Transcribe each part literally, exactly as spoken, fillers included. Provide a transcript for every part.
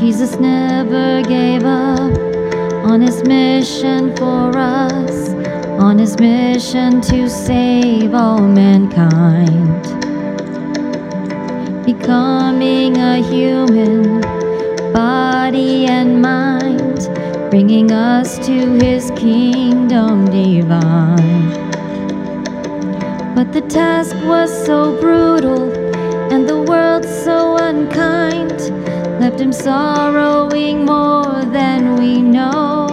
Jesus never gave up on his mission for us, on his mission to save all mankind. Becoming a human, body and mind, bringing us to his kingdom divine. But the task was so brutal, and the world so unkind, left him sorrowing more than we know.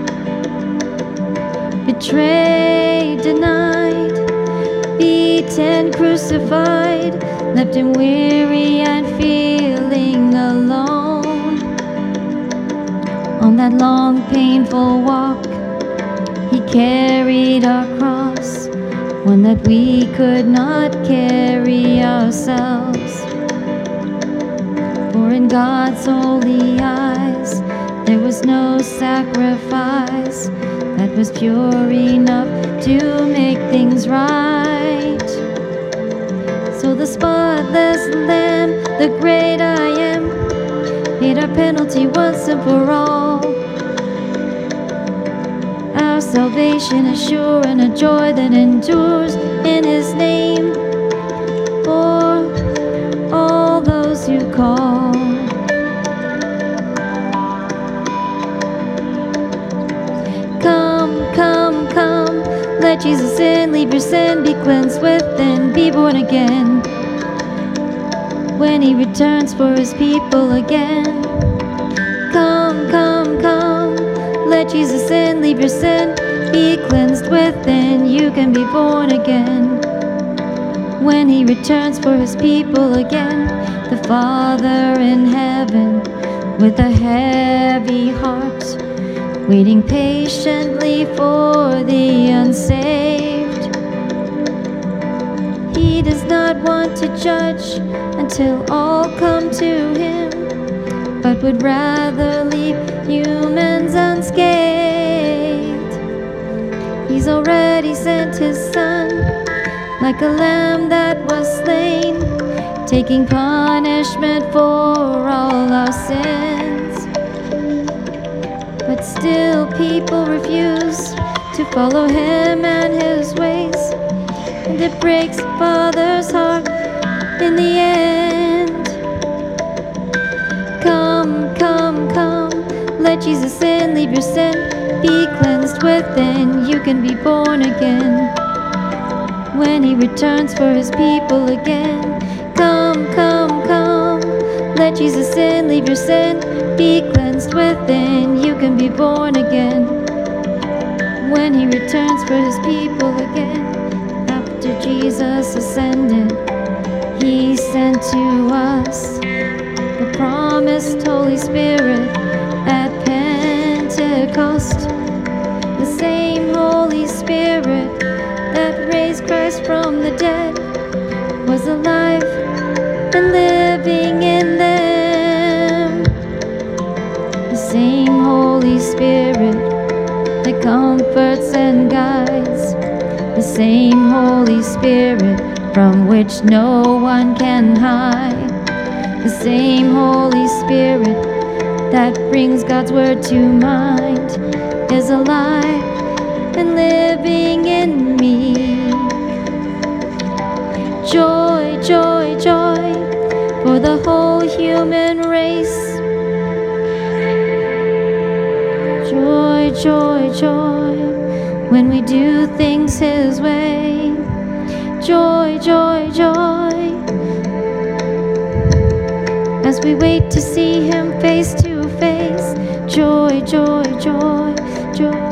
Betrayed, denied, beaten, crucified, left him weary and feeling alone. On that long, painful walk, he carried our cross, one that we could not carry ourselves. For in God's holy eyes, there was no sacrifice that was pure enough to make things right. So the spotless Lamb, the great I Am, paid our penalty once and for all. Our salvation is sure and a joy that endures in his name for all those who call. Come, come, come, let Jesus in, leave your sin, be cleansed within, be born again. When he returns for his people again. Come, come, come, let Jesus in, leave your sin, be cleansed within, you can be born again. When he returns for his people again, the Father in heaven, with a heavy heart, waiting patiently for the unsaved. He does not want to judge until all come to him, but would rather leave humans unscathed. He's already sent his Son, like a lamb that was slain, taking punishment for all our sins. But still people refuse to follow him and his ways, and it breaks Father's heart in the end. Come, come, come, let Jesus in, leave your sin, be cleansed within, you can be born again. When he returns for his people again. Come, come, come, let Jesus in, leave your sin, be cleansed within, you can be born again. When he returns for his people again. After Jesus ascended, he sent to us the promised Holy Spirit at Pentecost, the same Holy Spirit that raised Christ from the dead was alive and living in them. The same Holy Spirit that comforts and guides, the same Holy Spirit from which no one can hide, the same Holy Spirit that brings God's word to mind is alive and living in me. Joy, joy, joy for the whole human race. Joy, joy, joy when we do things his way. Joy, joy, joy as we wait to see him face to face. Joy, joy, joy, joy.